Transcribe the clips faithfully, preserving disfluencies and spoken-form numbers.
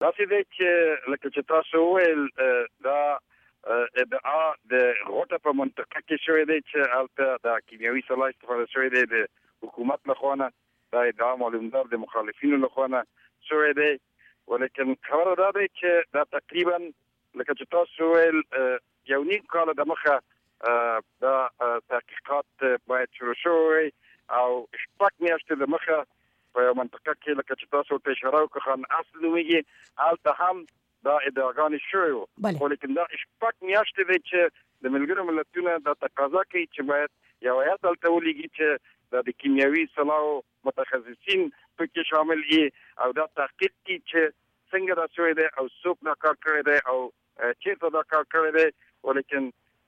داسې دی چې لکه چې تاسو وویل دا ادعا د غوټه په منطقه کې شوې دی چې هلته د کیمیاوي سلاح استفاده شوې دی د حکومت لخوا نه، دا ادعا معلومدار د مخالفینو لخوا نه شوې دی. ولیکن خبره دا دی چې دا تقریبا لکه چې تاسو وویل یو نیم کال د مخه دا تحقیقات باید شروع شوی او شپږ میاشتې د مخه په یو منطقه کې لکه چې تاسو ته اشاره وکړه خان اصل نومیږي هلته هم دا ادعاګانې شوی وو. ولیکن دا شپږ میاشتې دی چې د ملګرو ملتونو دا تقاضا کوي چې باید یو هیات هلته ولیږي چې د کیمیاوي سلاحو متخصصین پکې شامل وي او دا تحقیق کوي چې څنګه دا شوی دی او څوک دا کار کړی دی او چیرته دا کار کړی دی. ولیکن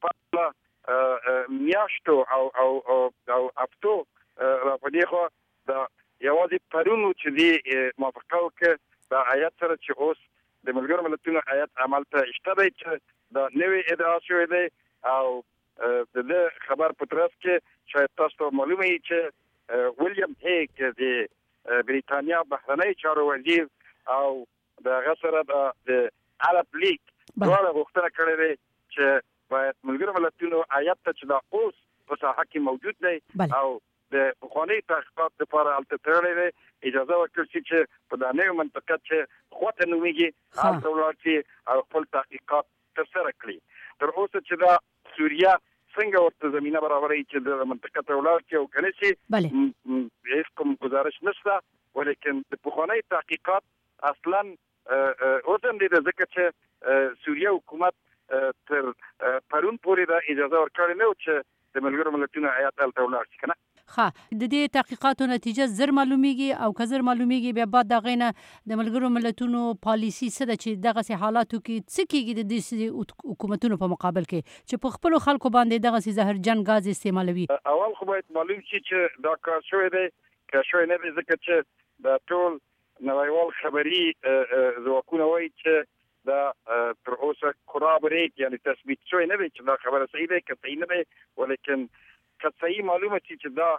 په میاشتو او او او هفتو راپدې خو دا یوازې پرون چې دی موافقه وکړه د هیات سره چې اوس د ملګرو ملتونو هیات عمل ته شته دی چې دا نوې ادعا شوې دی او د دې خبر په ترڅ کې شاید تاسو ته معلومه وي چې ویلیام هیګ د بریتانیا بهرنی چارو وزیر او د هغه سره د عرب لیگ دواړه غوښتنه کړې ده چې باید ملګرو ملتونو هیات ته چې دا اوس په ساحه کې موجود دی او د پخواني تحقیقات لپاره هلته تړلی دی اجازه ورکړل شي چې په دا نوې منطقه چې خوته نومیږي هلته ولاړ شي او خپل تحقیقات ترسره کړي. تر اوسه چې دا سوریه څنګه ورته زمینه برابروي چې د منطقه ته ولاړ شي او کنه شي هیڅ کوم گزارش نشته. ولیکن د پخواني تحقیقات اصلا اوس هم دې ځکه چې سوریه حکومت تر پرون پورې دا اجازه ورکړې نه و چې د ملګرو ملتونو هیات هلته ولاړ شي کنه. ښه د دې تحقیقاتو نتیجه زر معلومیږي او که زر معلومیږي بیا بعد دغه نه د ملګرو ملتونو پالیسي څه ده چې دغسې حالاتو کې څه کېږي د دې حکومتونو په مقابل کې چې په خپلو خلکو باندې دغسې زهرجن ګاز استعمالوي. اول خو باید معلوم شي چې دا کار شوی دی که شوی نه دی ځکه چې دا ټول نړیوال خبري ځواکونه وایي چې دا تر اوسه کورابریټ یعنی تثبیت شوی نه دی چې دا خبره صحیح ده که صحیح نه دی. ولیکن که صحیح معلومه شي چې دا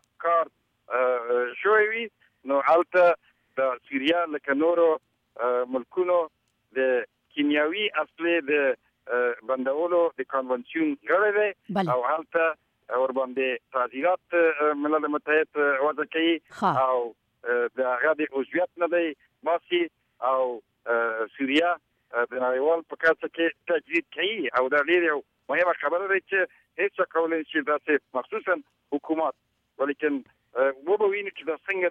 کار شوی وي نو هلته د سوریه لکه نورو ملکونو د کیمیاوي اصلې د بندولو د کنونسیون غړی دی او هلته ورباندې تعزیرات ملل متحد وضع کوي او د هغه د عضویت نه دی باسي او سوریه د نړیوال په کچه کې تجدید کوي او دا ډېر یو مهمه خبره ده چې هیڅ کولی شي داسې مخصوصا حکومت. ولیکن وبه ویني چې دا څنګه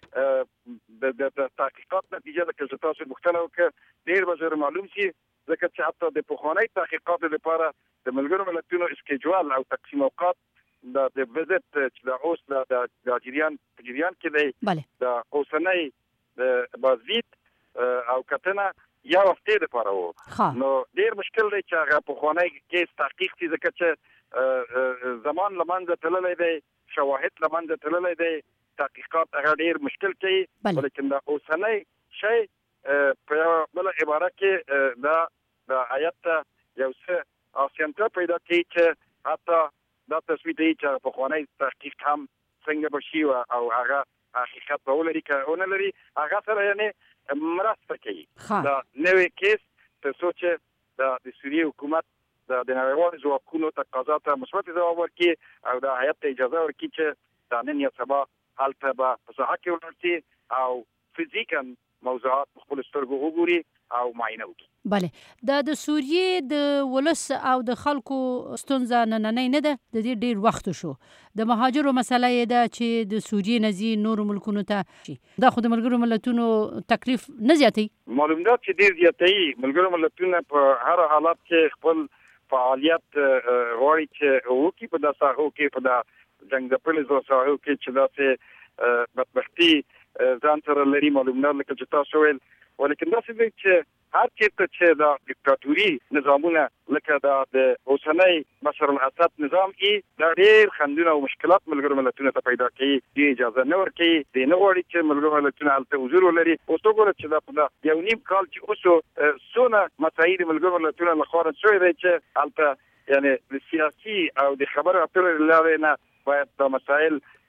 دی د تحقیقات نتیجه ده که تاسو پوښتنه وکړه ډېر به ژر معلوم شي ځکه چې حتی د پخواني تحقیقاتو لپاره د ملګرو ملتونو اسکیجوال او تقسیم اوقات دا د وزت چې دا اوس د جریان جریان کې دی دا اوسنۍ د بازدید او کتنه یا وختې لپاره وو نو ډېر مشکل دی چې هغه پخوانی کیس تحقیق شي ځکه چې زمان له منځه تللی دی شواهد له منځه تللی دی تحقیقات هغه ډېر مشکل کوي. ولیکن دا اوسنۍ شی په یوه بله عباره کې دا د هیات ته یو څه اسانتیا پیدا کوي چې حتی دا تصویر دی چې پخوانی تحقیق هم څنګه به شي او هغه حقیقت به ولري که ونه لري هغه سره یعنې مرسته کوي. دا نوی کیس تر څو چې د سوریې حکومت د نړیوالو ځواکونو تقاضا ته مثبت ځواب ورکړي او د هیات ته اجازه ورکړي چې دا نن یا سبا هلته به په ساحه کې ولاړ شي او فزیکا موضوعات په خپلو سترګو وګوري او معاینه وکړي. بله دا د سوریې د ولس او د خلکو ستونزه نننۍ نه ده د دې ډېر وخت شو. د مهاجرو مسله یې ده چې د سوریې نه ځي نورو ملکونو ته شي دا خو د ملګرو ملتونو تکلیف نه زیاتوي. معلوم ده چې ډېر زیاتوي. ملګرو ملتونه په هر حالت کې خپل فعالیت غواړي چې وکړي په دا ساحو کې په دا جنګ ځپلو ساحو کې چې داسې بدبختي ځان سره لري. معلوم ده لکه چې تاسو ویل. ولیکن داسې دی چې هر چېرته چې دا دیکتاتوري نظامونه لکه دا د اوسنۍ بشر الاسد نظام کې دا ډېر خنډونه او مشکلات ملګرو ملتونو ته پیدا کوي. دې اجازه نه ورکوي دې نه غواړي چې ملګرو ملتونه هلته حضور ولري. اوس وګوره چې دا په یو نیم کال چې اوسو څونه مسایل ملګرو ملتونو لخوا رد شوی دی چې هلته یعنې د سیاسي او د خبرو اترو له لارې نه باید دا مسایل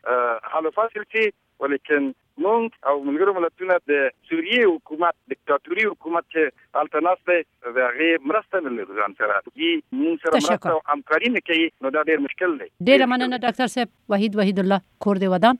حل فاصل شي ولیکن مونږ او ملګرو ملتونو د سوریې حکومت دیکتاتوري حکومت چې الټرناسته د هغه مرسته نه لري ځان سره دي مونږ سره مرسته او همکاري نه کوي نو دا ډېر مشکل دی. ډېر مننه ډاکټر صاحب. وحید وحید الله کور دی ودان.